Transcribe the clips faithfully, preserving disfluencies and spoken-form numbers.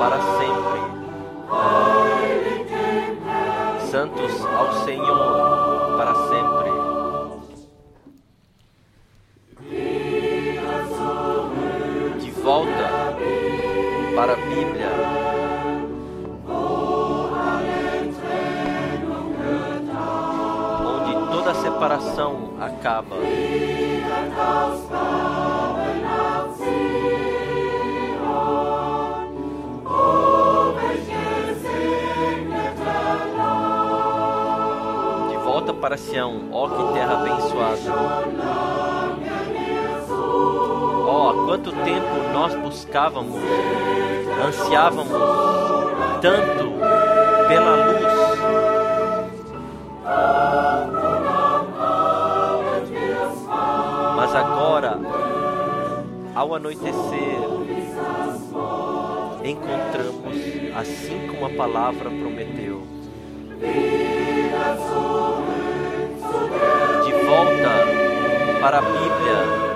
para sempre. Santos ao Senhor para sempre. De volta para a Bíblia. Onde toda separação acaba. Volta para Sião, ó que terra abençoada. Ó, há quanto tempo nós buscávamos, ansiávamos tanto pela luz. Mas agora, ao anoitecer, encontramos assim como a palavra prometeu. De volta para a Bíblia,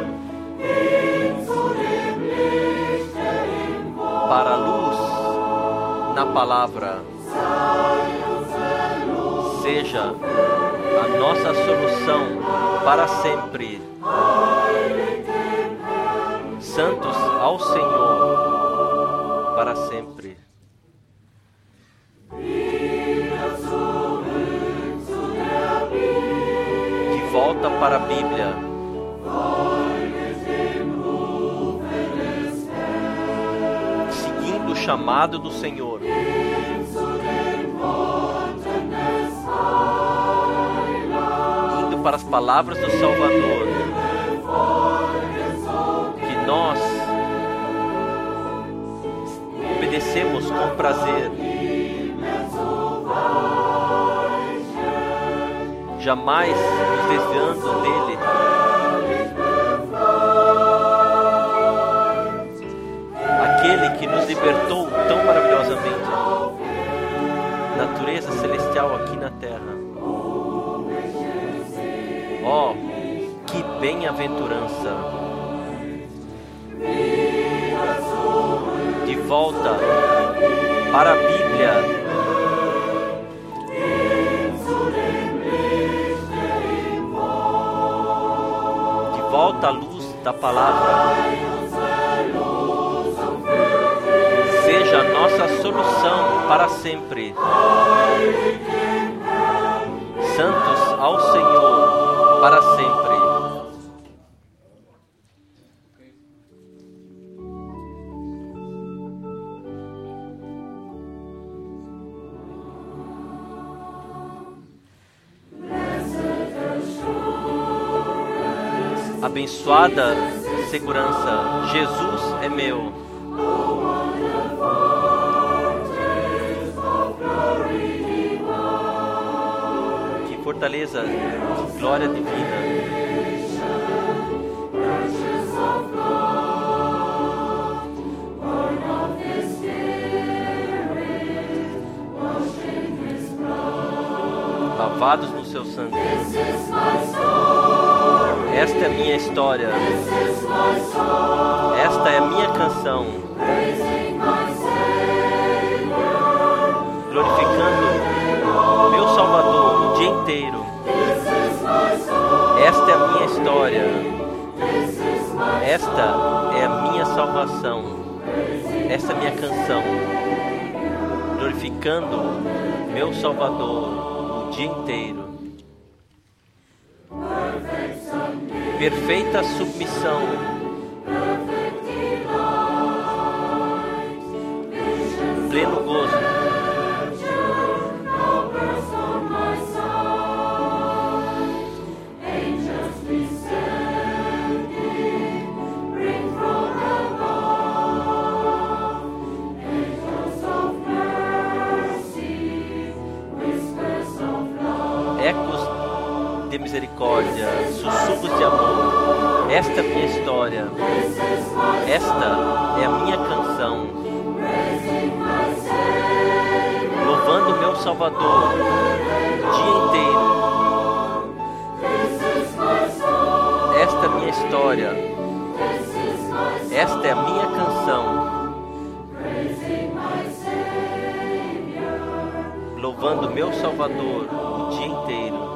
para a luz na palavra, seja a nossa solução para sempre. Santos ao Senhor para sempre. Volta para a Bíblia. Seguindo o chamado do Senhor. Indo para as palavras do Salvador. Que nós obedecemos com prazer. Jamais nos desviando dele. Aquele que nos libertou tão maravilhosamente. Natureza celestial aqui na terra. Oh, que bem-aventurança. De volta para a Bíblia. Volta à luz da palavra. Seja a nossa solução para sempre. Santos ao Senhor para sempre. Abençoada segurança, Jesus é meu. Que fortaleza, que glória divina. Lavados no seu sangue. Esta é a minha história. Esta é a minha canção. Glorificando meu Salvador o dia inteiro. Esta é a minha história. Esta é a minha salvação. Esta é a minha canção. Glorificando meu Salvador o dia inteiro. Perfeita submissão. Pleno gozo. Ecos de misericórdia, sussurros de amor. Esta é a minha história. Esta é a minha canção. Louvando meu Salvador o dia inteiro. Esta é a minha história. Esta é a minha canção. louvando meu Salvador o dia inteiro.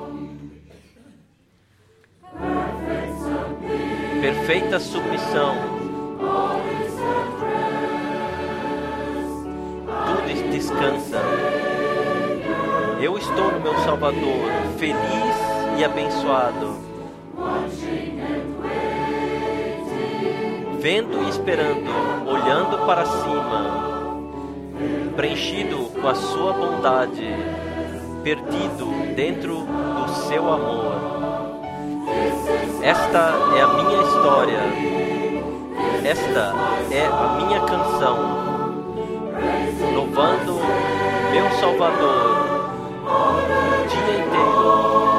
Perfeita submissão. Tudo descansa. Eu estou no meu Salvador, feliz e abençoado, vendo e esperando, olhando para cima, preenchido com a sua bondade, perdido dentro do seu amor. Esta é a minha história, esta é a minha canção, louvando meu Salvador o dia inteiro.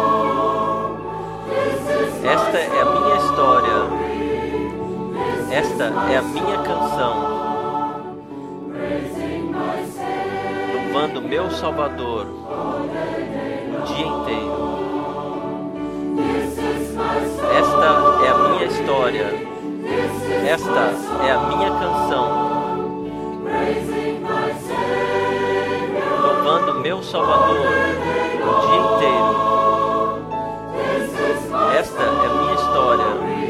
Esta é a minha história, esta é a minha canção, louvando meu Salvador o dia inteiro. Esta é a minha história, esta é a minha canção, louvando meu Salvador o dia inteiro. Esta é a minha história,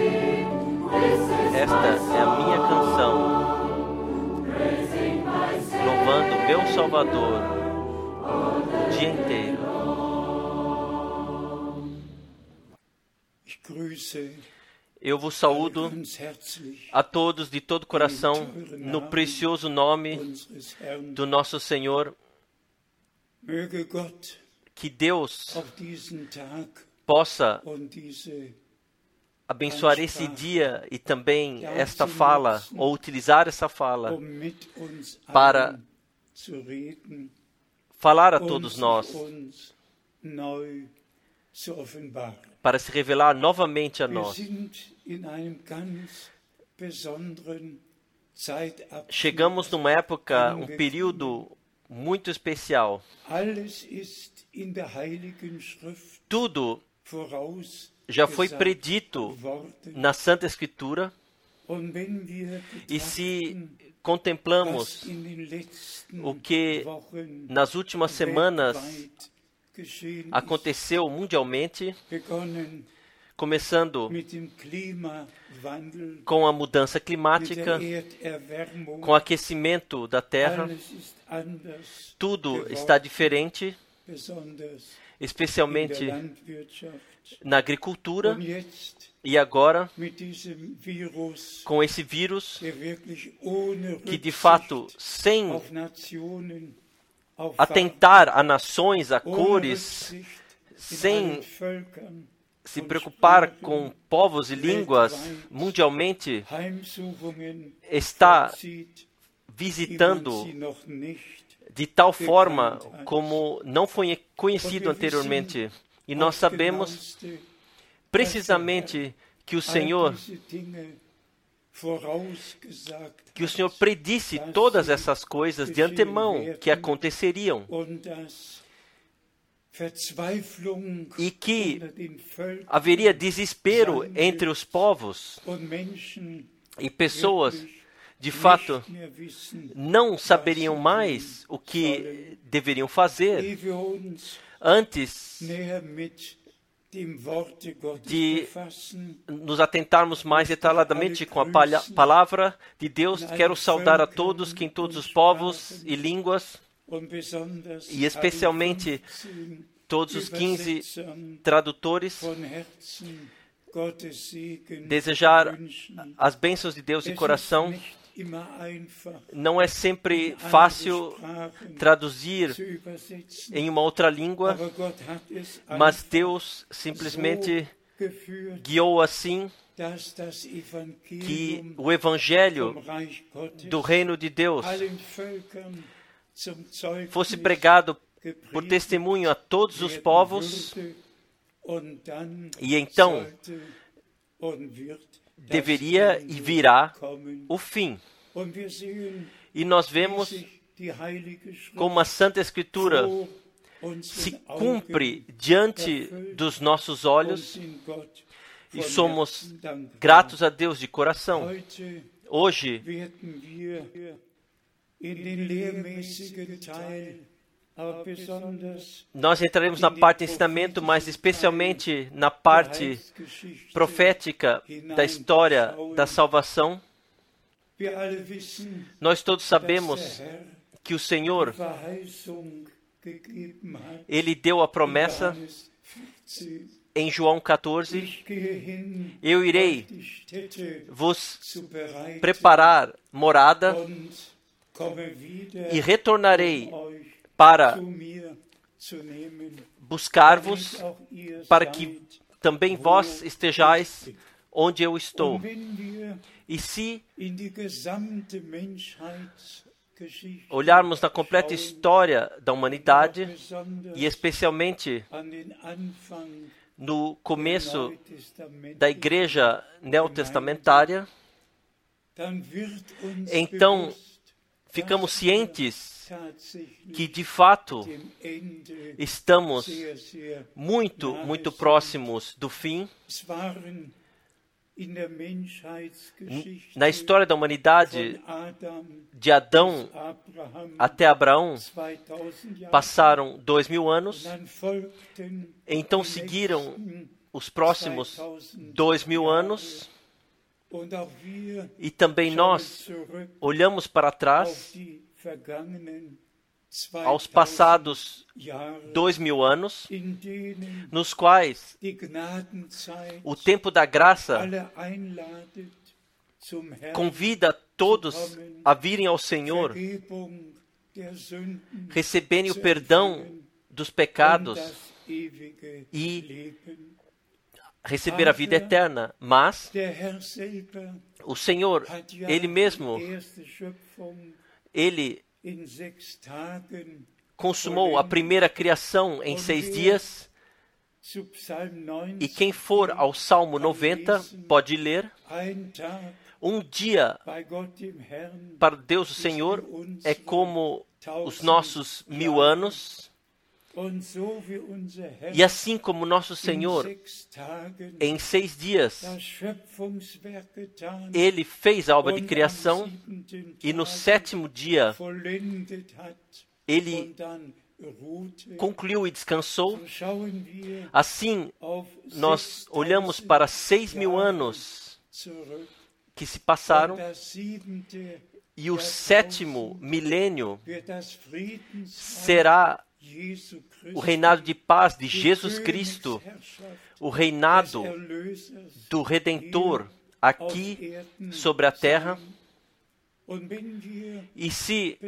esta é a minha canção, louvando meu Salvador o dia inteiro. Eu vos saúdo a todos de todo coração no precioso nome do nosso Senhor. Que Deus possa abençoar esse dia e também esta fala, ou utilizar essa fala para falar a todos nós, para se revelar novamente a nós. Chegamos numa época, um período muito especial. Tudo já foi predito na Santa Escritura, e se contemplamos o que nas últimas semanas aconteceu mundialmente, começando com a mudança climática, com o aquecimento da Terra, tudo está diferente, especialmente na agricultura, e agora, com esse vírus, que de fato, sem atentar a nações, a cores, sem se preocupar com povos e línguas mundialmente, está visitando de tal forma como não foi conhecido anteriormente. E nós sabemos precisamente que o Senhor que o Senhor predisse todas essas coisas de antemão que aconteceriam, e que haveria desespero entre os povos, e pessoas, de fato, não saberiam mais o que deveriam fazer antes de nos atentarmos mais detalhadamente com a palavra de Deus. Quero saudar a todos que em todos os povos e línguas, e especialmente todos os quinze tradutores, desejar as bênçãos de Deus de coração. Não é sempre fácil traduzir em uma outra língua, mas Deus simplesmente guiou assim que o Evangelho do Reino de Deus fosse pregado por testemunho a todos os povos, e então deveria e virá o fim. E nós vemos como a Santa Escritura se cumpre diante dos nossos olhos, e somos gratos a Deus de coração. Hoje, nós entraremos na parte de ensinamento, mas especialmente na parte profética da história da salvação. Nós todos sabemos que o Senhor, Ele deu a promessa em João quatorze, eu irei vos preparar morada e retornarei para buscar-vos, para que também vós estejais onde eu estou. E se olharmos na completa história da humanidade, e especialmente no começo da igreja neotestamentária, então ficamos cientes que, de fato, estamos muito, muito próximos do fim. Na história da humanidade, de Adão até Abraão, passaram dois mil anos. Então seguiram os próximos dois mil anos. E também nós olhamos para trás aos passados dois mil anos, nos quais o tempo da graça convida todos a virem ao Senhor, receberem o perdão dos pecados e receber a vida eterna. Mas o Senhor, Ele mesmo, Ele consumou a primeira criação em seis dias. E quem for ao Salmo noventa pode ler: um dia para Deus o Senhor é como os nossos mil anos. E assim como nosso Senhor, em seis dias, Ele fez a obra de criação e no sétimo dia Ele concluiu e descansou. Assim, nós olhamos para seis mil anos que se passaram e o sétimo milênio será o reinado de paz de Jesus Cristo, o reinado do Redentor aqui sobre a terra. E se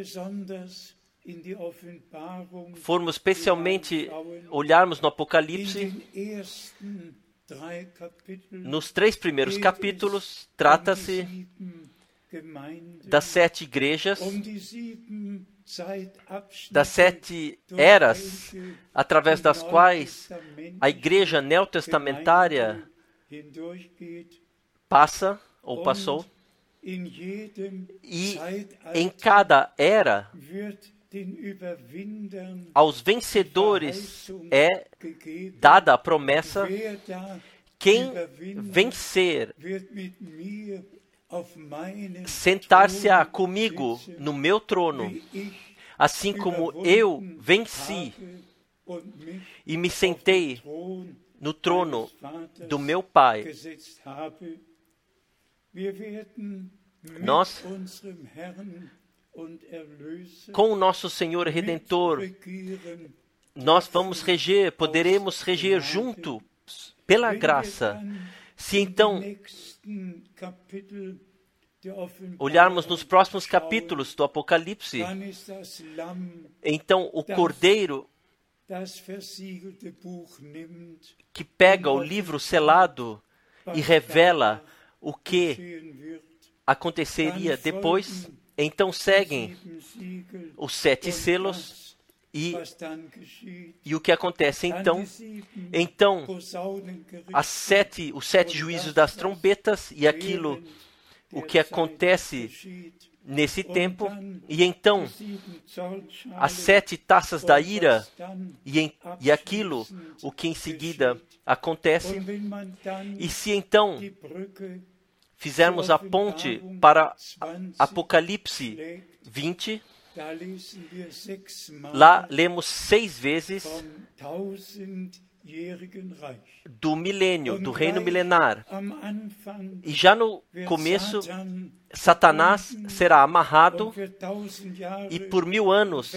formos especialmente olharmos no Apocalipse, nos três primeiros capítulos, trata-se das sete igrejas, das sete eras, através das quais a igreja neotestamentária passa ou passou. E em cada era, aos vencedores é dada a promessa: quem vencer, sentar-se-á comigo no meu trono, assim como eu venci e me sentei no trono do meu Pai. Nós, com o nosso Senhor Redentor, nós vamos reger, poderemos reger juntos pela graça. Se então olharmos nos próximos capítulos do Apocalipse, então o Cordeiro que pega o livro selado e revela o que aconteceria depois, então seguem os sete selos. E, e o que acontece então? Então, as sete, os sete juízos das trombetas e aquilo, o que acontece nesse tempo. E então, as sete taças da ira e, em, e aquilo, o que em seguida acontece. E se então fizermos a ponte para Apocalipse vinte, Lá lemos seis vezes do milênio, do reino milenar. E já no começo, Satanás será amarrado e por mil anos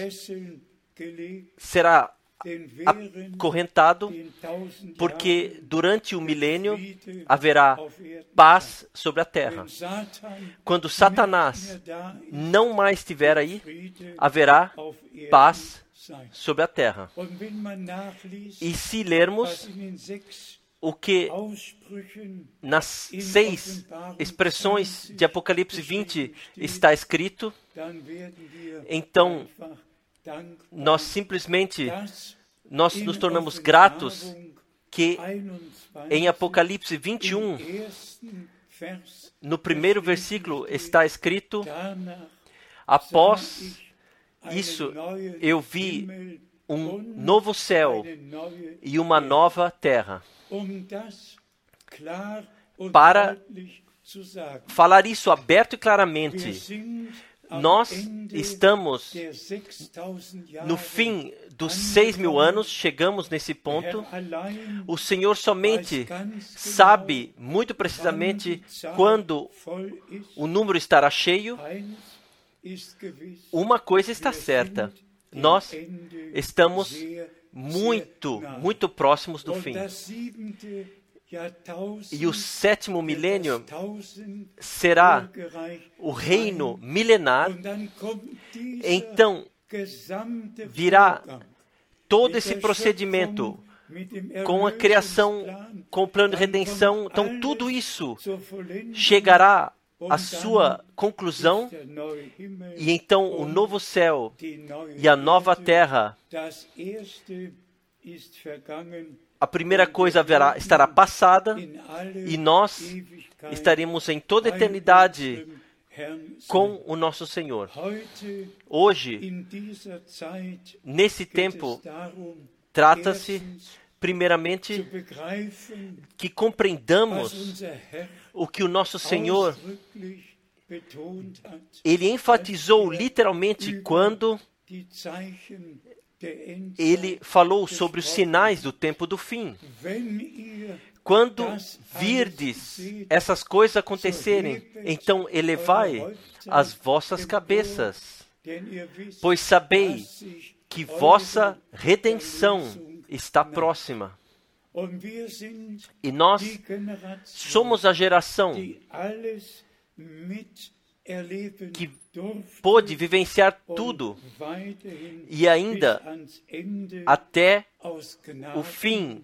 será acorrentado, porque durante o milênio haverá paz sobre a terra. Quando Satanás não mais estiver aí, haverá paz sobre a terra. E se lermos o que nas seis expressões de Apocalipse vinte está escrito, então nós simplesmente nós nos tornamos gratos que em Apocalipse vinte e um, no primeiro versículo está escrito: após isso eu vi um novo céu e uma nova terra. Para falar isso aberto e claramente, nós estamos no fim dos seis mil anos, chegamos nesse ponto. O Senhor somente sabe muito precisamente quando o número estará cheio. Uma coisa está certa: nós estamos muito, muito próximos do fim. E o sétimo milênio será o reino milenar. Então virá todo esse procedimento com a criação, com o plano de redenção. Então tudo isso chegará à sua conclusão, e então o novo céu e a nova terra, a primeira coisa haverá, estará passada, e nós estaremos em toda a eternidade com o nosso Senhor. Hoje, nesse tempo, trata-se primeiramente que compreendamos o que o nosso Senhor, Ele enfatizou literalmente quando Ele falou sobre os sinais do tempo do fim. Quando virdes essas coisas acontecerem, então elevai as vossas cabeças, pois sabeis que vossa redenção está próxima. E nós somos a geração que pôde vivenciar tudo e ainda até o fim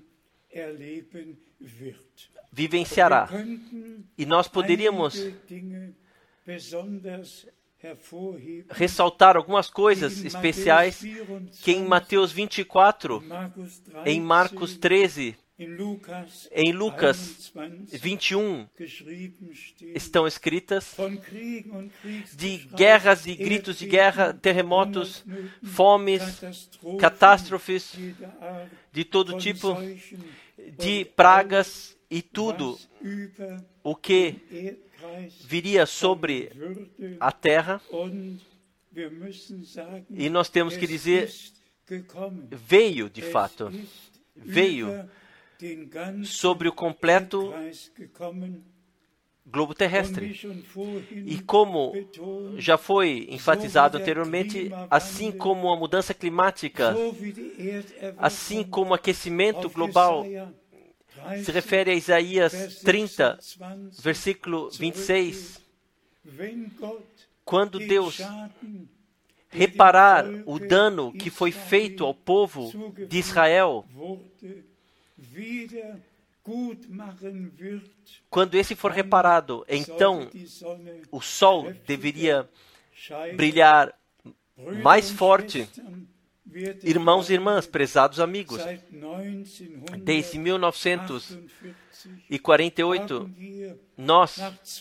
vivenciará. E nós poderíamos ressaltar algumas coisas especiais que em Mateus vinte e quatro, em Marcos treze, em Lucas vinte e um estão escritas de guerras e gritos de guerra, terremotos, fomes, catástrofes de todo tipo, de pragas e tudo o que viria sobre a terra. E nós temos que dizer, veio de fato, veio sobre o completo globo terrestre. E como já foi enfatizado anteriormente, assim como a mudança climática, assim como o aquecimento global, se refere a Isaías trinta, versículo vinte e seis, quando Deus reparar o dano que foi feito ao povo de Israel, quando esse for reparado, então o sol deveria brilhar mais forte. Irmãos e irmãs, prezados amigos, desde mil novecentos e quarenta e oito, nós,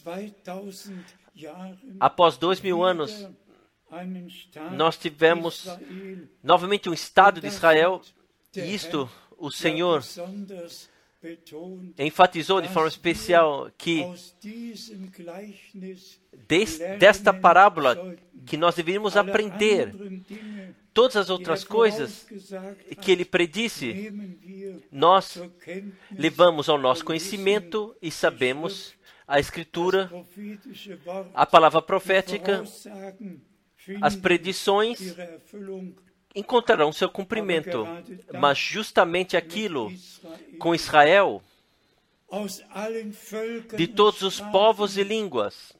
após dois mil anos, nós tivemos novamente um Estado de Israel, e isto o Senhor enfatizou de forma especial que des, desta parábola que nós deveríamos aprender todas as outras coisas que ele predisse, nós levamos ao nosso conhecimento e sabemos a Escritura, a palavra profética, as predições encontrarão seu cumprimento. Mas justamente aquilo com Israel, de todos os povos e línguas,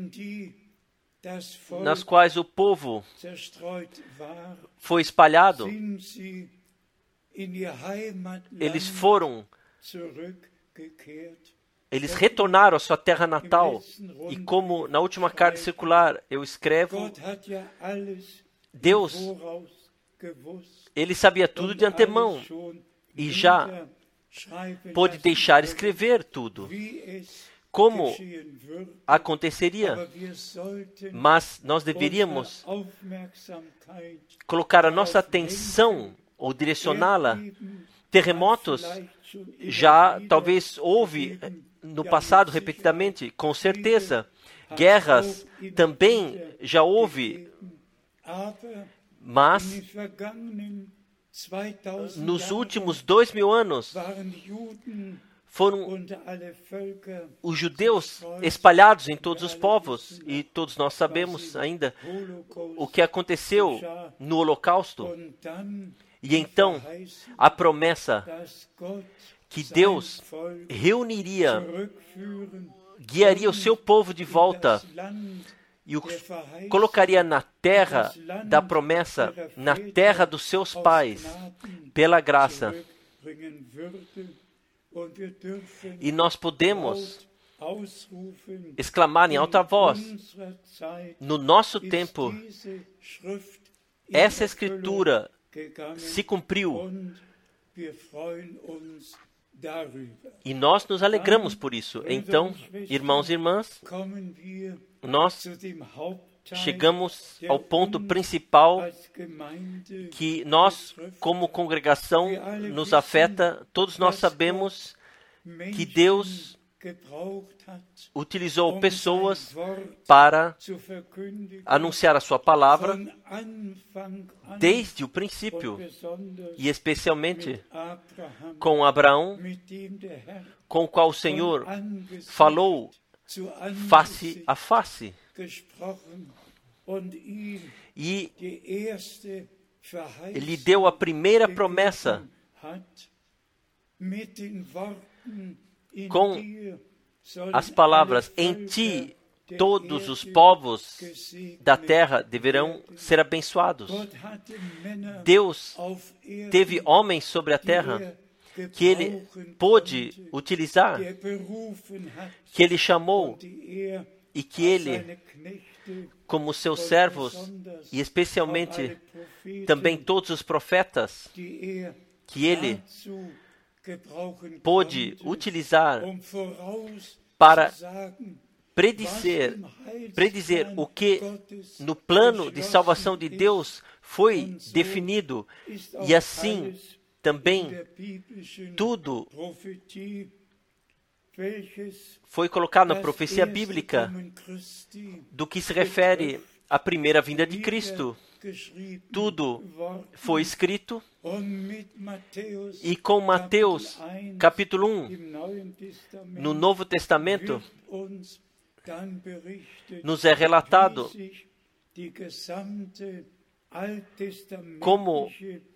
nas quais o povo foi espalhado, eles foram, eles retornaram à sua terra natal. E como na última carta circular eu escrevo, Deus, Ele sabia tudo de antemão e já pôde deixar escrever tudo, como aconteceria. Mas nós deveríamos colocar a nossa atenção ou direcioná-la. Terremotos já talvez houve no passado repetidamente, com certeza. Guerras também já houve, mas nos últimos dois mil anos foram os judeus espalhados em todos os povos, e todos nós sabemos ainda o que aconteceu no Holocausto. E então a promessa que Deus reuniria, guiaria o seu povo de volta e o colocaria na terra da promessa, na terra dos seus pais, pela graça. E nós podemos exclamar em alta voz: no nosso tempo, essa Escritura se cumpriu. E nós nos alegramos por isso. Então, irmãos e irmãs, nós chegamos ao ponto principal que nós, como congregação, nos afeta. Todos nós sabemos que Deus utilizou pessoas para anunciar a sua palavra desde o princípio, e especialmente com Abraão, com o qual o Senhor falou face a face. E Ele deu a primeira promessa com as palavras: em ti todos os povos da terra deverão ser abençoados. Deus teve homens sobre a terra que Ele pôde utilizar, que Ele chamou e que Ele, como seus servos, e especialmente também todos os profetas, que Ele pôde utilizar para predizer, predizer o que no plano de salvação de Deus foi definido. E assim também tudo foi colocado na profecia bíblica do que se refere à primeira vinda de Cristo. Tudo foi escrito, e com Mateus capítulo um, no Novo Testamento, nos é relatado como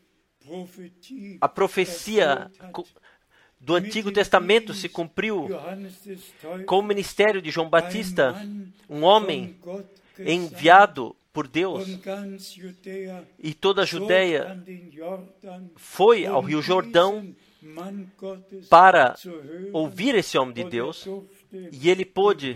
a profecia do Antigo Testamento se cumpriu com o ministério de João Batista, um homem enviado por Deus, e toda a Judéia foi ao Rio Jordão para ouvir esse homem de Deus, e ele pôde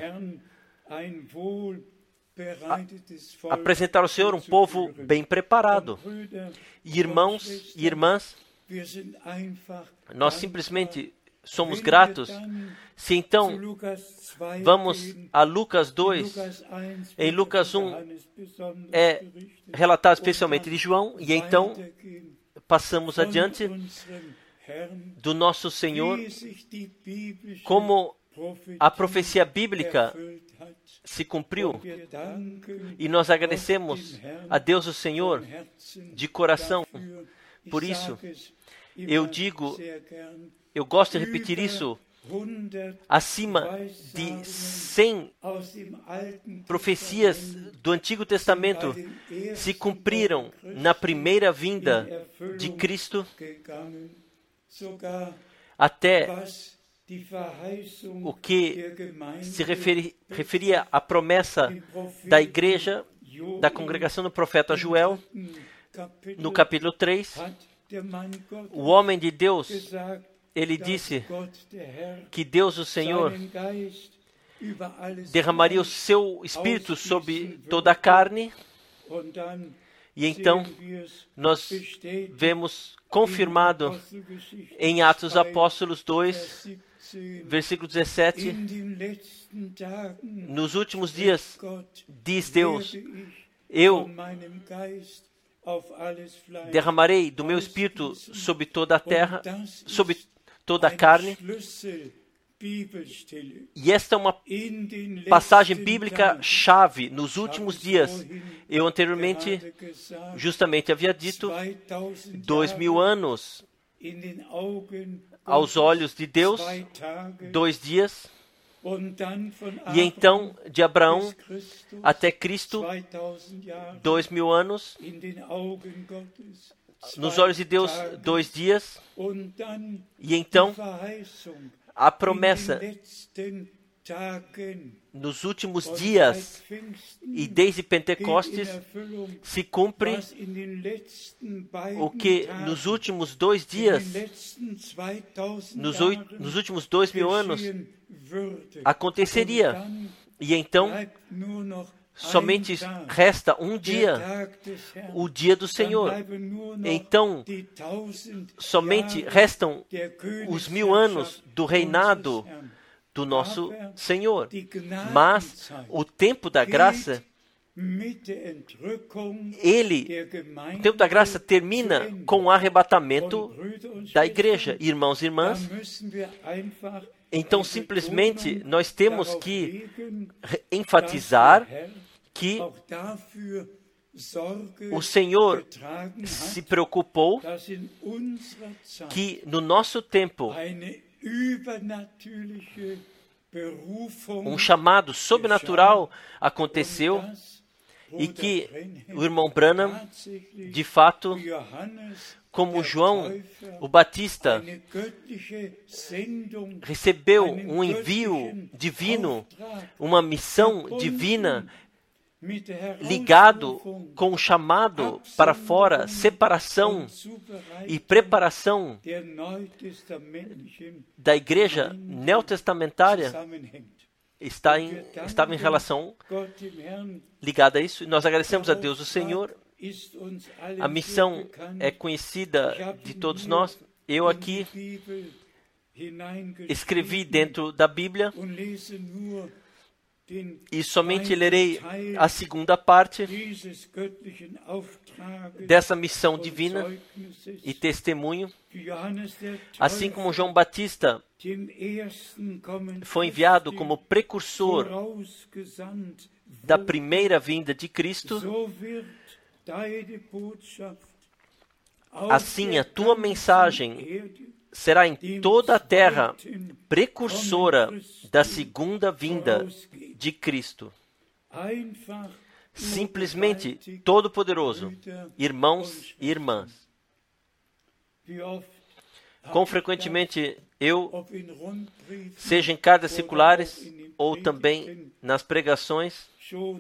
a, apresentar ao Senhor um povo bem preparado. E irmãos e irmãs, nós simplesmente somos gratos. Se então vamos a Lucas dois, em Lucas um é relatado especialmente de João, e então passamos adiante. do nosso Senhor, como a profecia bíblica se cumpriu. E nós agradecemos a Deus o Senhor de coração. Por isso, eu digo, eu gosto de repetir isso, acima de cem profecias do Antigo Testamento se cumpriram na primeira vinda de Cristo, até o que se referi, referia à promessa da igreja, da congregação do profeta Joel, no capítulo três, o homem de Deus, ele disse que Deus, o Senhor, derramaria o seu Espírito sobre toda a carne, e então nós vemos confirmado em Atos dos Apóstolos dois, versículo dezessete, nos últimos dias, diz Deus, eu derramarei do meu Espírito sobre toda a terra, sobre toda a carne. E esta é uma passagem bíblica chave nos últimos dias. Eu anteriormente justamente havia dito dois mil anos aos olhos de Deus, dois dias, e então de Abraão até Cristo, dois mil anos, nos olhos de Deus, dois dias, e então a promessa nos últimos dias e desde Pentecostes se cumpre o que nos últimos dois dias, nos, oito, nos últimos dois mil anos, aconteceria. E então somente resta um dia, o dia do Senhor. Então, somente restam os mil anos do reinado do nosso Senhor. Mas o tempo da graça, ele, o tempo da graça termina com o arrebatamento da igreja. Irmãos e irmãs, então simplesmente nós temos que enfatizar que o Senhor se preocupou que no nosso tempo um chamado sobrenatural aconteceu e que o irmão Branham, de fato, como João o Batista, recebeu um envio divino, uma missão divina, ligado com o chamado para fora, separação e preparação da igreja neotestamentária, está em, estava em relação ligada a isso. E nós agradecemos a Deus, o Senhor. A missão é conhecida de todos nós. Eu aqui escrevi dentro da Bíblia e somente lerei a segunda parte dessa missão divina e testemunho. Assim como João Batista foi enviado como precursor da primeira vinda de Cristo, assim a tua mensagem será em toda a terra precursora da segunda vinda de Cristo. Simplesmente todo-poderoso, irmãos e irmãs. Quão frequentemente eu, seja em cartas circulares ou também nas pregações,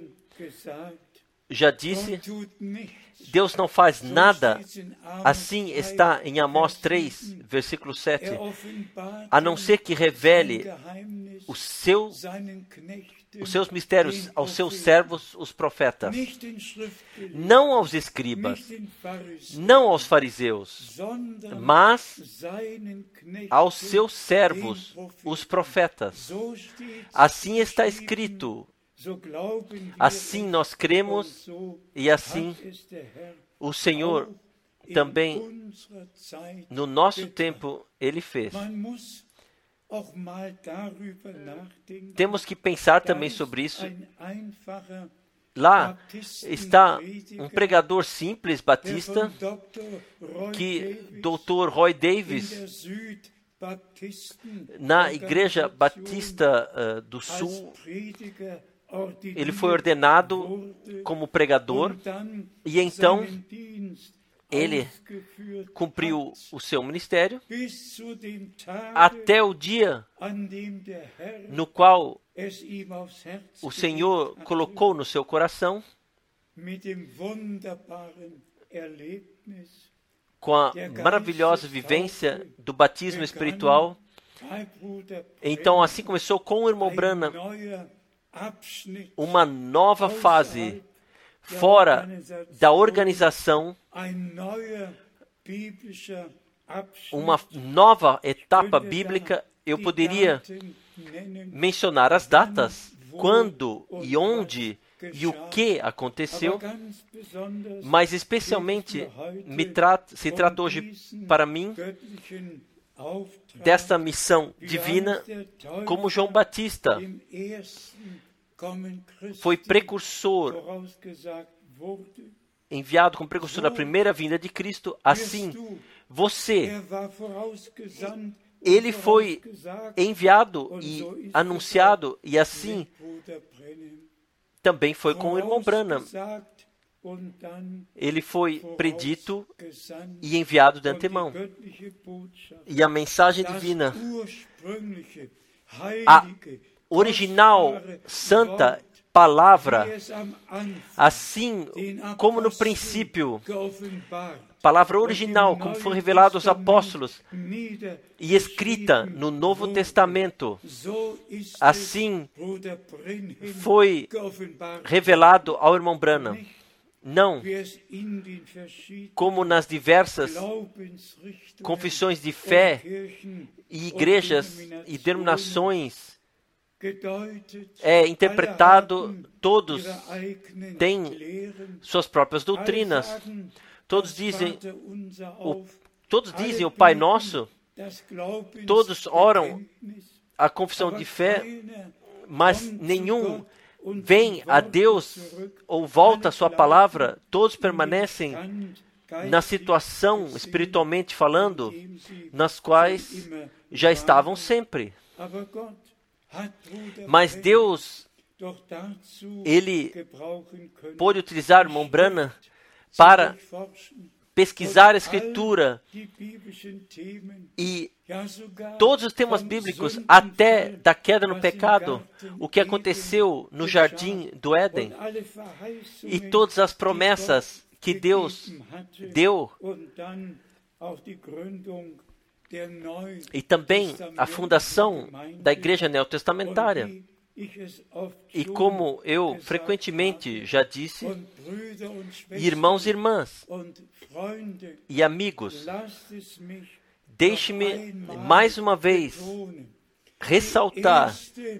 já disse, Deus não faz nada, assim está em Amós três, versículo sete, a não ser que revele o seu, os seus mistérios aos seus servos, os profetas, não aos escribas, não aos fariseus, mas aos seus servos, os profetas. Assim está escrito. Assim nós cremos e assim o Senhor também no nosso tempo Ele fez. Temos que pensar também sobre isso. Lá está um pregador simples, batista, que doutor Roy Davis, na Igreja Batista uh, do Sul, ele foi ordenado como pregador e então ele cumpriu o seu ministério até o dia no qual o Senhor colocou no seu coração, com a maravilhosa vivência do batismo espiritual. Então, assim começou com o irmão Branham uma nova fase fora da organização, uma nova etapa bíblica. Eu poderia mencionar as datas, quando e onde e o que aconteceu, mas especialmente me trata, se trata hoje para mim desta missão divina, como João Batista foi precursor, enviado como precursor na primeira vinda de Cristo. Assim, você, ele foi enviado e anunciado, e assim também foi com o irmão Branham. Ele foi predito e enviado de antemão. E a mensagem divina, a original santa palavra, assim como no princípio, palavra original, como foi revelado aos apóstolos e escrita no Novo Testamento, assim foi revelado ao irmão Branham. Não como nas diversas confissões de fé e igrejas e denominações é interpretado, todos têm suas próprias doutrinas. Todos dizem o, todos dizem o Pai Nosso, todos oram a confissão de fé, mas nenhum vem a Deus ou volta à sua palavra. Todos permanecem na situação, espiritualmente falando, nas quais já estavam sempre. Mas Deus, Ele pôde utilizar o irmão Branham para pesquisar a Escritura e todos os temas bíblicos, até da queda no pecado, o que aconteceu no jardim do Éden, e todas as promessas que Deus deu, e também a fundação da Igreja Neotestamentária. E como eu frequentemente já disse, irmãos e irmãs e amigos, deixe-me mais uma vez ressaltar: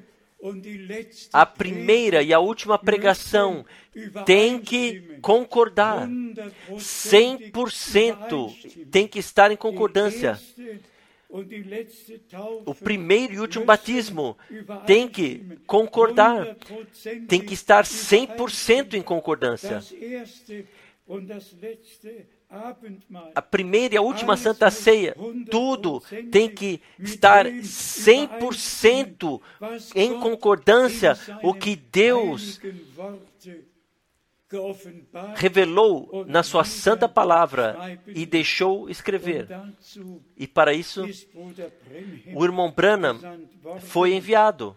a primeira e a última pregação tem que concordar, cem por cento tem que estar em concordância. O primeiro e último batismo tem que concordar, tem que estar cem por cento em concordância. A primeira e a última Santa Ceia, tudo tem que estar cem por cento em concordância. O que Deus revelou na sua santa palavra e deixou escrever. E para isso, o irmão Branham foi enviado.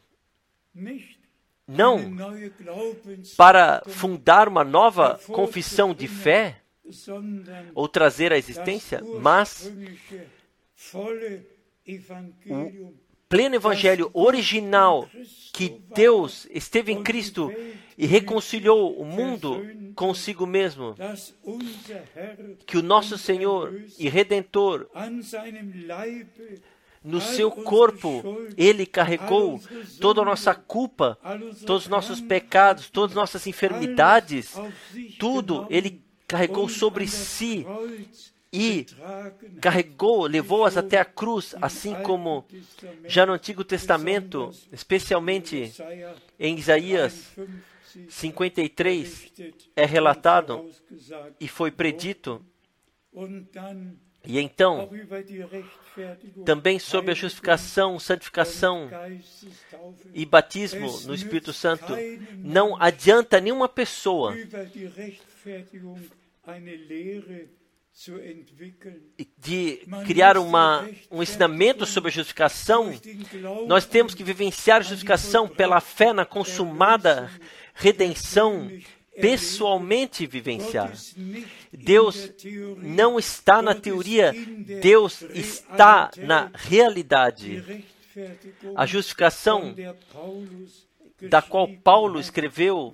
Não para fundar uma nova confissão de fé, ou trazer à existência, mas o pleno evangelho original que Deus esteve em Cristo e reconciliou o mundo consigo mesmo, que o nosso Senhor e Redentor, no seu corpo, Ele carregou toda a nossa culpa, todos os nossos pecados, todas as nossas enfermidades, tudo Ele carregou sobre si e carregou, levou-as até a cruz, assim como já no Antigo Testamento, especialmente em Isaías cinquenta e três, é relatado e foi predito. E então, também sobre a justificação, santificação e batismo no Espírito Santo, não adianta nenhuma pessoa de criar uma, um ensinamento sobre a justificação. Nós temos que vivenciar a justificação pela fé na consumada redenção, pessoalmente vivenciar. Deus não está na teoria, Deus está na realidade. A justificação da qual Paulo escreveu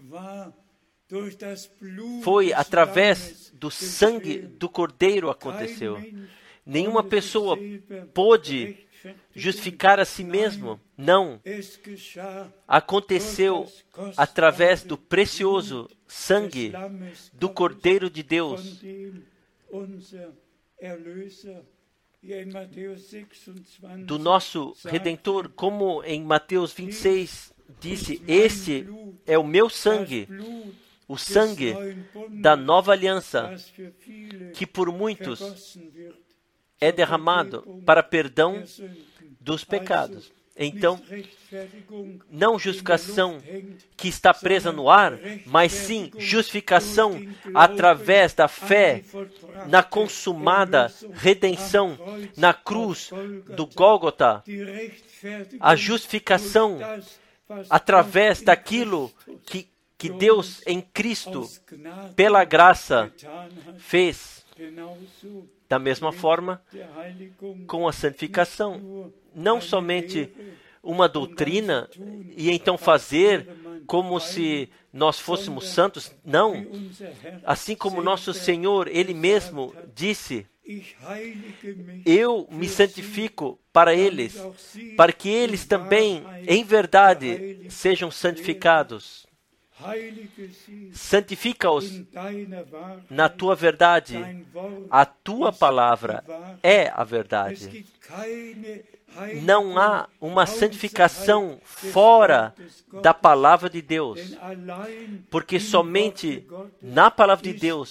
foi através do sangue do Cordeiro aconteceu. Nenhuma pessoa pôde justificar a si mesmo. Não. Aconteceu através do precioso sangue do Cordeiro de Deus. Do nosso Redentor, como em Mateus vinte e seis disse, este é o meu sangue, o sangue da nova aliança, que por muitos é derramado para perdão dos pecados. Então, não justificação que está presa no ar, mas sim justificação através da fé na consumada redenção na cruz do Gólgota. A justificação através daquilo que, que Deus em Cristo, pela graça, fez. Da mesma forma, com a santificação, não somente uma doutrina e então fazer como se nós fôssemos santos, não. Assim como nosso Senhor, Ele mesmo disse, eu me santifico para eles, para que eles também, em verdade, sejam santificados. Santifica-os na tua verdade. A tua palavra é a verdade. Não há uma santificação fora da palavra de Deus, porque somente na palavra de Deus,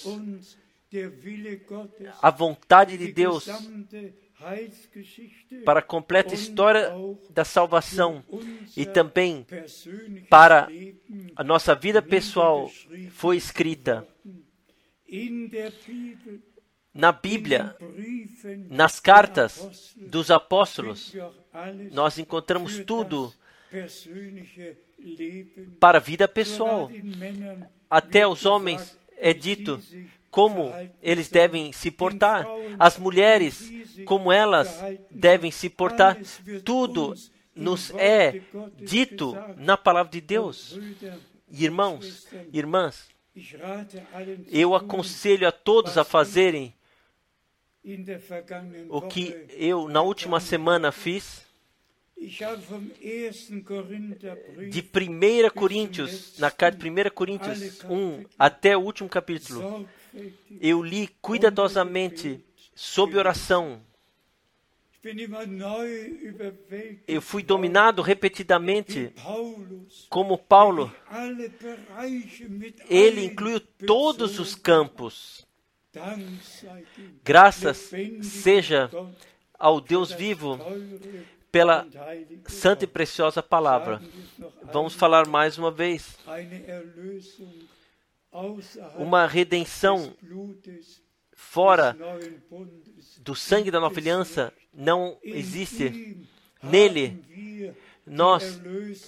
a vontade de Deus para a completa história da salvação e também para a nossa vida pessoal foi escrita. Na Bíblia, nas cartas dos apóstolos, nós encontramos tudo para a vida pessoal. Até os homens é dito como eles devem se portar. As mulheres, como elas devem se portar. Tudo nos é dito na palavra de Deus. Irmãos, irmãs, eu aconselho a todos a fazerem o que eu na última semana fiz. De primeira Coríntios, na carta de primeira Coríntios um até o último capítulo, eu li cuidadosamente sob oração. Eu fui dominado repetidamente, como Paulo. Ele incluiu todos os campos. Graças seja ao Deus vivo pela santa e preciosa palavra. Vamos falar mais uma vez. Uma redenção fora do sangue da nova aliança não existe. Nele, nós,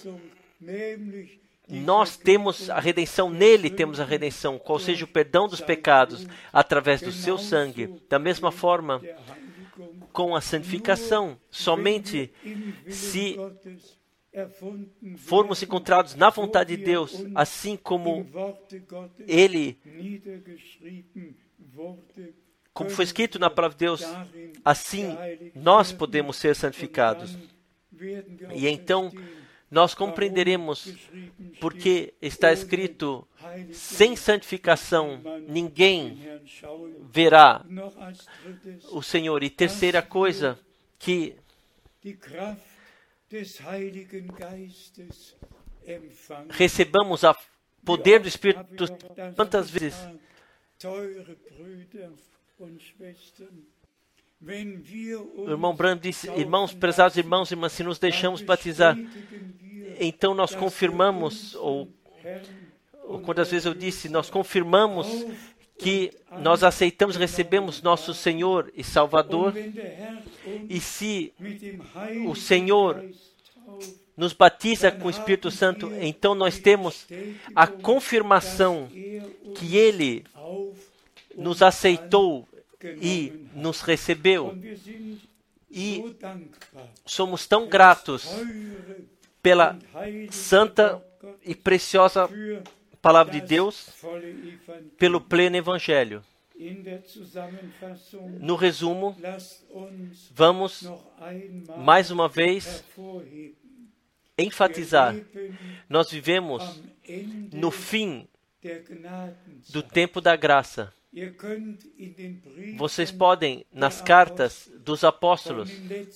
nós temos a redenção, nele temos a redenção, qual seja o perdão dos pecados, através do seu sangue. Da mesma forma, com a santificação, somente se formos encontrados na vontade de Deus, assim como Ele, como foi escrito na palavra de Deus, assim nós podemos ser santificados. E então nós compreenderemos porque está escrito, sem santificação ninguém verá o Senhor. E terceira coisa, que recebamos o poder do Espírito Santo. Quantas vezes, o irmão Branham disse, irmãos, prezados irmãos e irmãs, se nos deixamos batizar, então nós confirmamos, ou, ou quantas vezes eu disse, nós confirmamos que nós aceitamos, recebemos nosso Senhor e Salvador, e se o Senhor nos batiza com o Espírito Santo, então nós temos a confirmação que Ele nos aceitou e nos recebeu. E somos tão gratos pela santa e preciosa Palavra de Deus, pelo pleno Evangelho. No resumo, vamos mais uma vez enfatizar, nós vivemos no fim do tempo da graça. Vocês podem, nas cartas dos apóstolos,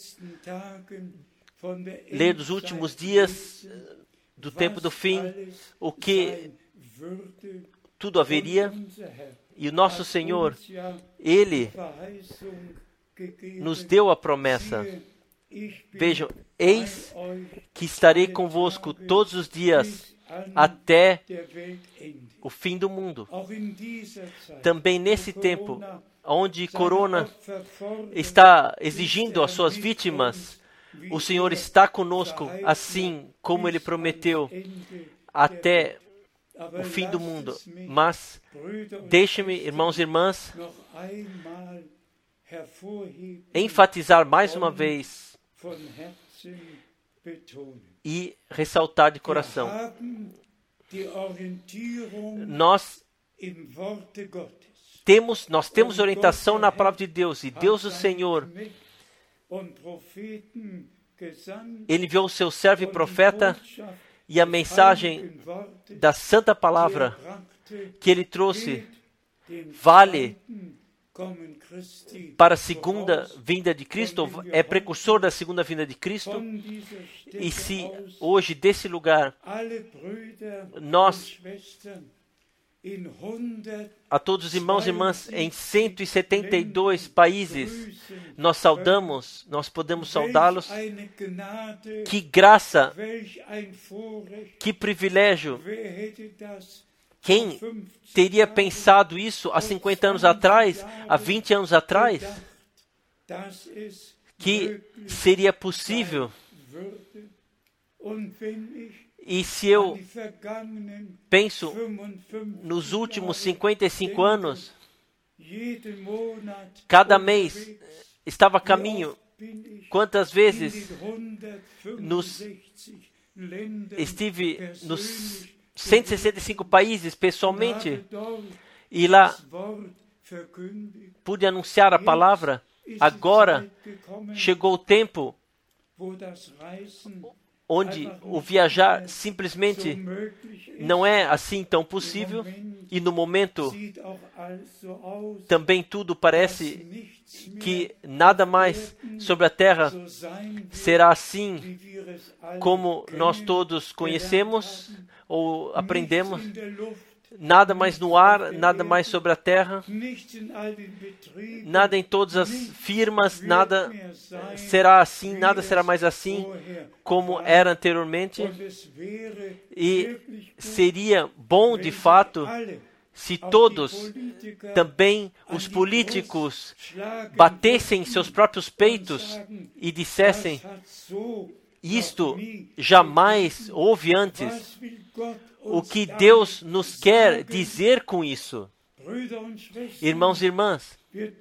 ler dos últimos dias do tempo do fim, o que tudo haveria, e o nosso Senhor, Ele nos deu a promessa. Vejam, eis que estarei convosco todos os dias até o fim do mundo. Também nesse tempo, onde Corona está exigindo as suas vítimas, o Senhor está conosco, assim como Ele prometeu, até o fim do mundo. Mas, deixe-me, irmãos e irmãs, enfatizar mais uma vez e ressaltar de coração. Nós temos, nós temos orientação na Palavra de Deus, e Deus, o Senhor, Ele enviou o seu servo e profeta, e a mensagem da Santa Palavra que Ele trouxe vale para a segunda vinda de Cristo, é precursor da segunda vinda de Cristo. E se hoje, desse lugar, nós, a todos os irmãos e irmãs em cento e setenta e dois países, nós saudamos, nós podemos saudá-los. Que graça, que privilégio. Quem teria pensado isso há cinquenta anos atrás, há vinte anos atrás, que seria possível? E se eu penso nos últimos cinquenta e cinco anos, cada mês estava a caminho. Quantas vezes nos, estive nos cento e sessenta e cinco países pessoalmente, e lá pude anunciar a palavra. Agora chegou o tempo onde o viajar simplesmente não é assim tão possível, e no momento também tudo parece que nada mais sobre a terra será assim como nós todos conhecemos ou aprendemos. Nada mais no ar, nada mais sobre a terra, nada em todas as firmas, nada será assim, nada será mais assim como era anteriormente. E seria bom, de fato, se todos, também os políticos, batessem seus próprios peitos e dissessem: isto jamais houve antes. O que Deus nos quer dizer com isso? Irmãos e irmãs,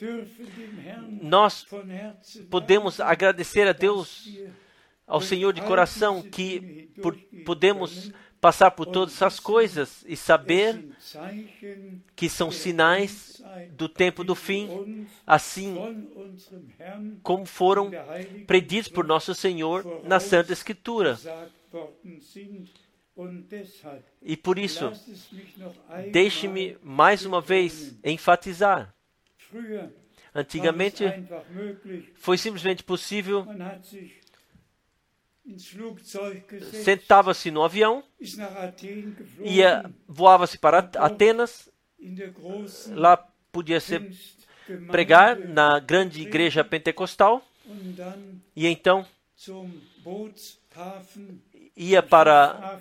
nós podemos agradecer a Deus, ao Senhor de coração, que por, podemos passar por todas essas coisas e saber que são sinais do tempo do fim, assim como foram preditos por nosso Senhor na Santa Escritura. E por isso, deixe-me mais uma vez enfatizar. Antigamente, foi simplesmente possível, sentava-se no avião, ia, voava-se para Atenas, lá podia ser pregar na grande igreja pentecostal, e então ia para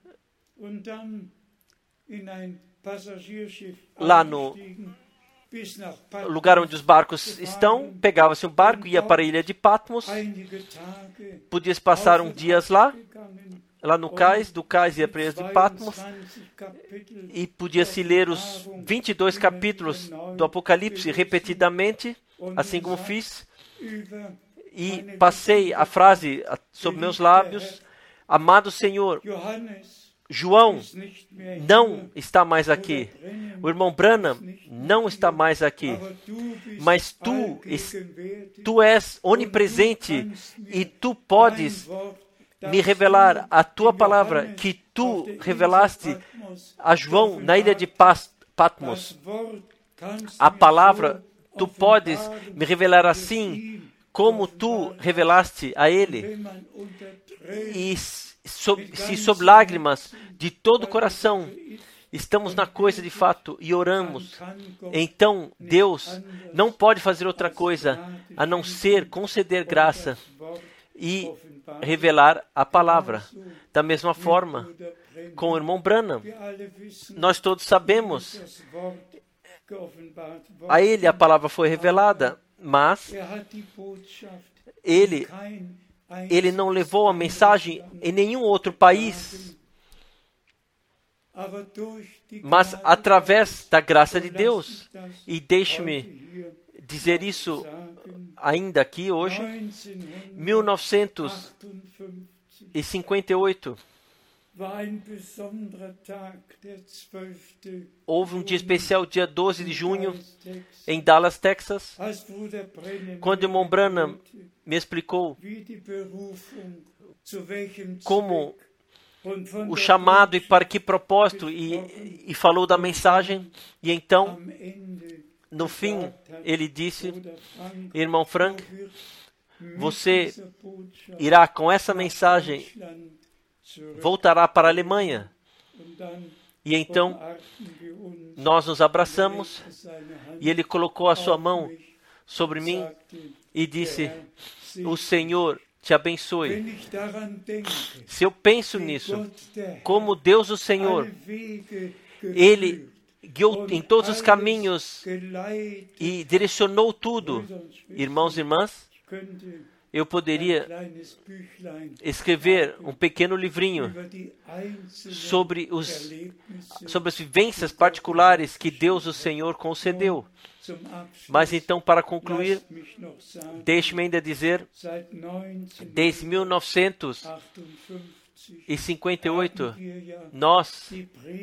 lá no lugar onde os barcos estão, pegava-se um barco, ia para a ilha de Patmos, podia-se passar um dias lá, lá no cais, do cais ia para a ilha de Patmos, e podia-se ler os vinte e dois capítulos do Apocalipse repetidamente, assim como fiz, e passei a frase sobre meus lábios: amado Senhor, João não está mais aqui. O irmão Branham não está mais aqui. Mas tu, tu és onipresente e tu podes me revelar a tua palavra que tu revelaste a João na ilha de Patmos. A palavra tu podes me revelar assim como tu revelaste a ele. E Sob, se sob lágrimas de todo o coração estamos na coisa de fato e oramos, então Deus não pode fazer outra coisa a não ser conceder graça e revelar a palavra. Da mesma forma, com o irmão Branham, nós todos sabemos, a ele a palavra foi revelada, mas ele Ele não levou a mensagem em nenhum outro país, mas através da graça de Deus. E deixe-me dizer isso ainda aqui hoje, mil novecentos e cinquenta e oito, houve um dia especial, dia doze de junho, em Dallas, Texas, quando o irmão Branham me explicou como o chamado e para que propósito, e, e falou da mensagem, e então, no fim, ele disse: irmão Frank, você irá com essa mensagem, voltará para a Alemanha. E então, nós nos abraçamos, e ele colocou a sua mão sobre mim e disse: o Senhor te abençoe. Se eu penso nisso, como Deus o Senhor, Ele guiou em todos os caminhos e direcionou tudo. Irmãos e irmãs, eu poderia escrever um pequeno livrinho sobre, os, sobre as vivências particulares que Deus, o Senhor, concedeu. Mas então, para concluir, deixe-me ainda dizer, desde mil novecentos e cinquenta e oito, nós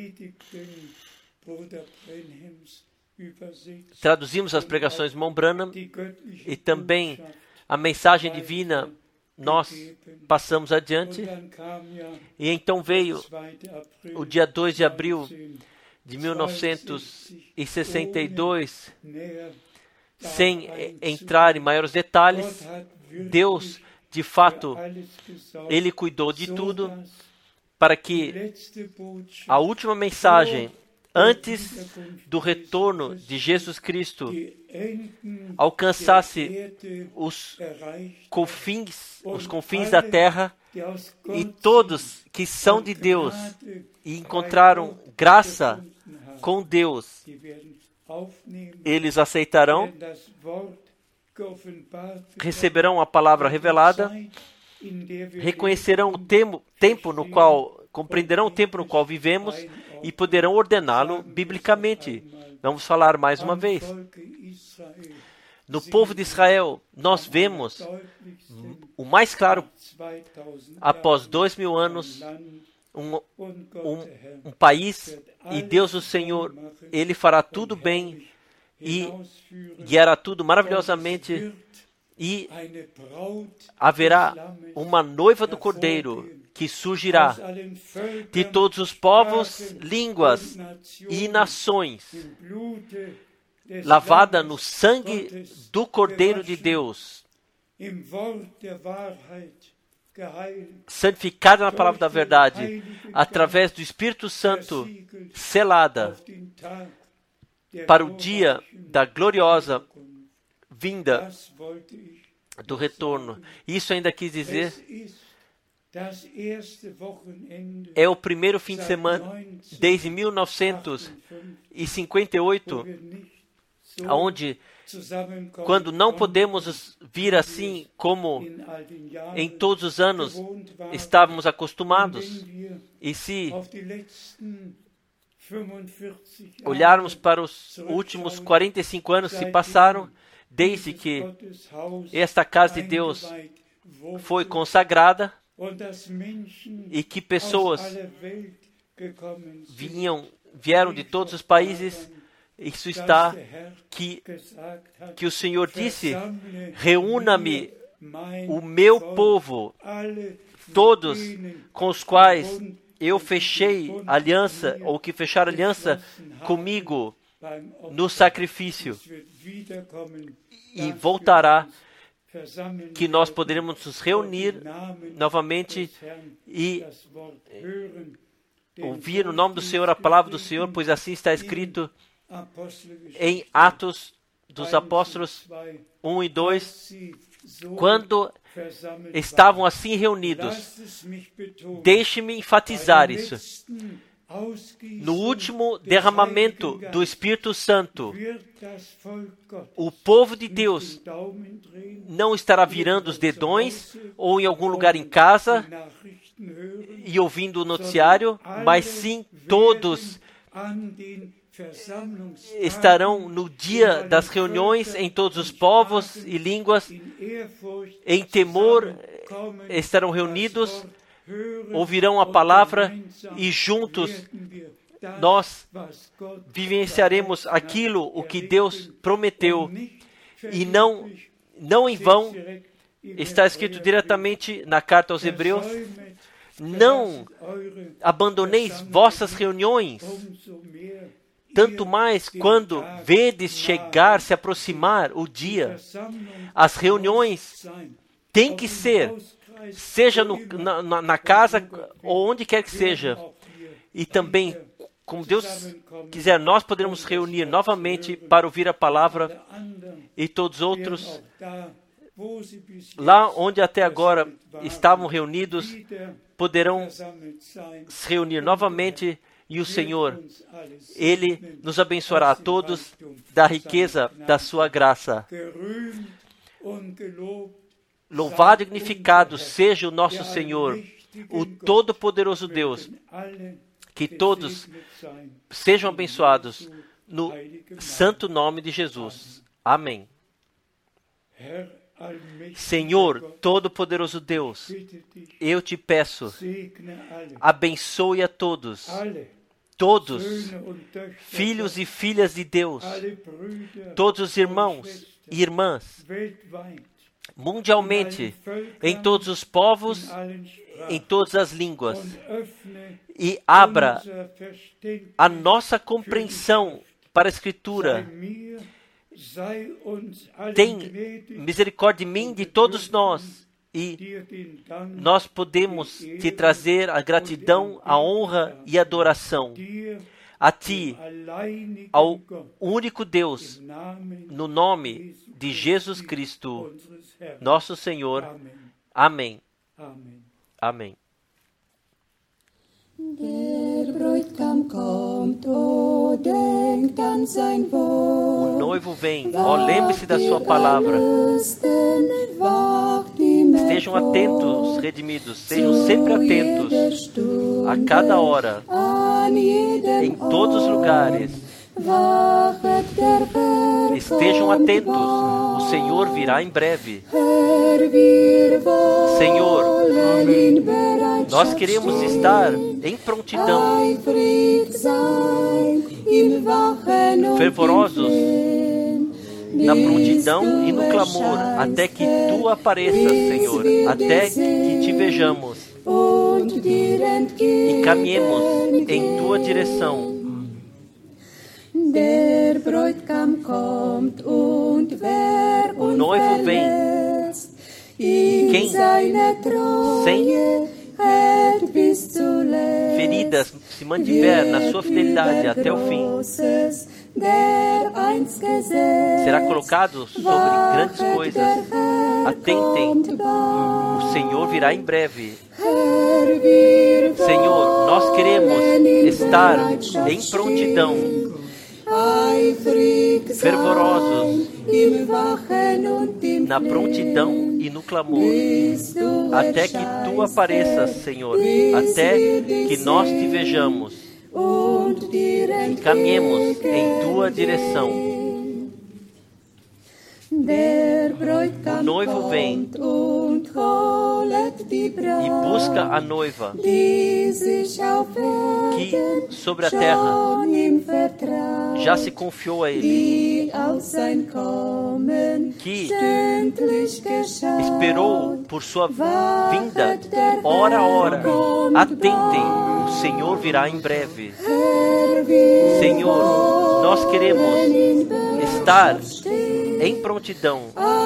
traduzimos as pregações de irmão Branham e também a mensagem divina nós passamos adiante. E então veio o dia dois de abril de mil novecentos e sessenta e dois, sem entrar em maiores detalhes. Deus, de fato, Ele cuidou de tudo para que a última mensagem, antes do retorno de Jesus Cristo, alcançasse os confins, os confins da terra, e todos que são de Deus e encontraram graça com Deus, eles aceitarão, receberão a palavra revelada, reconhecerão o tempo, tempo no qual, compreenderão o tempo no qual vivemos e poderão ordená-lo biblicamente. Vamos falar mais uma vez. No povo de Israel, nós vemos o mais claro, após dois mil anos, um, um, um país, e Deus o Senhor, Ele fará tudo bem e guiará tudo maravilhosamente, E haverá uma noiva do Cordeiro que surgirá de todos os povos, línguas e nações, lavada no sangue do Cordeiro de Deus, santificada na palavra da verdade, através do Espírito Santo, selada para o dia da gloriosa vinda do retorno. Isso ainda quis dizer, é o primeiro fim de semana desde mil novecentos e cinquenta e oito, onde, quando não podemos vir assim como em todos os anos estávamos acostumados, e se olharmos para os últimos quarenta e cinco anos que se passaram, desde que esta casa de Deus foi consagrada e que pessoas vinham, vieram de todos os países, isso está que, que o Senhor disse: reúna-me o meu povo, todos com os quais eu fechei aliança, ou que fecharam aliança comigo no sacrifício, e voltará, que nós poderemos nos reunir novamente e ouvir no nome do Senhor a palavra do Senhor, pois assim está escrito em Atos dos Apóstolos um e dois, quando estavam assim reunidos. Deixe-me enfatizar isso. No último derramamento do Espírito Santo, o povo de Deus não estará virando os dedões ou em algum lugar em casa e ouvindo o noticiário, mas sim todos estarão no dia das reuniões em todos os povos e línguas, em temor estarão reunidos, ouvirão a palavra e juntos nós vivenciaremos aquilo o que Deus prometeu, e não, não em vão. Está escrito diretamente na carta aos Hebreus: não abandoneis vossas reuniões, tanto mais quando vedes chegar, se aproximar o dia. As reuniões têm que ser, seja no, na, na casa ou onde quer que seja. E também, como Deus quiser, nós poderemos reunir novamente para ouvir a palavra, e todos os outros, lá onde até agora estavam reunidos, poderão se reunir novamente, e o Senhor, Ele nos abençoará a todos da riqueza da sua graça. Louvado e dignificado seja o nosso Senhor, o Todo-Poderoso Deus. Que todos sejam abençoados no santo nome de Jesus. Amém. Senhor, Todo-Poderoso Deus, eu te peço, abençoe a todos, todos, filhos e filhas de Deus, todos os irmãos e irmãs, mundialmente, em todos os povos, em todas as línguas, e abra a nossa compreensão para a Escritura. Tem misericórdia de mim, de todos nós, e nós podemos te trazer a gratidão, a honra e a adoração a Ti, ao único Deus, no nome de Jesus Cristo, nosso Senhor. Amém. Amém. O noivo vem, ó, lembre-se da sua palavra. Estejam atentos, redimidos, sejam sempre atentos, a cada hora, em todos os lugares. Estejam atentos, o Senhor virá em breve. Senhor, nós queremos estar em prontidão, fervorosos na prontidão e no clamor, até que tu apareças, Senhor, até que te vejamos e caminhemos em tua direção. O noivo vem. Quem sem feridas se mantiver na sua fidelidade até o fim, será colocado sobre grandes coisas. Atentem, o Senhor virá em breve. Senhor, nós queremos estar em prontidão, fervorosos na prontidão e no clamor, até que tu apareças, Senhor, até que nós te vejamos e caminhemos em tua direção. O noivo vem e busca a noiva que sobre a terra já se confiou a ele, que esperou por sua vinda hora a hora. Atentem, o Senhor virá em breve. Senhor, nós queremos estar em prontidão,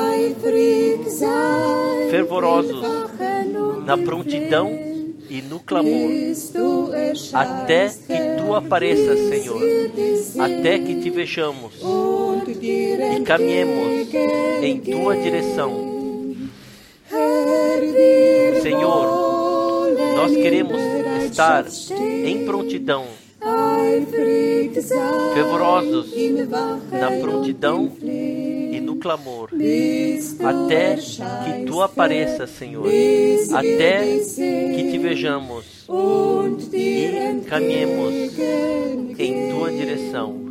fervorosos na prontidão e no clamor, até que tu apareças, Senhor, até que te vejamos e caminhemos em tua direção. Senhor, nós queremos estar em prontidão, fervorosos na prontidão e no clamor, até que tu apareças, Senhor, até que te vejamos e caminhemos em tua direção.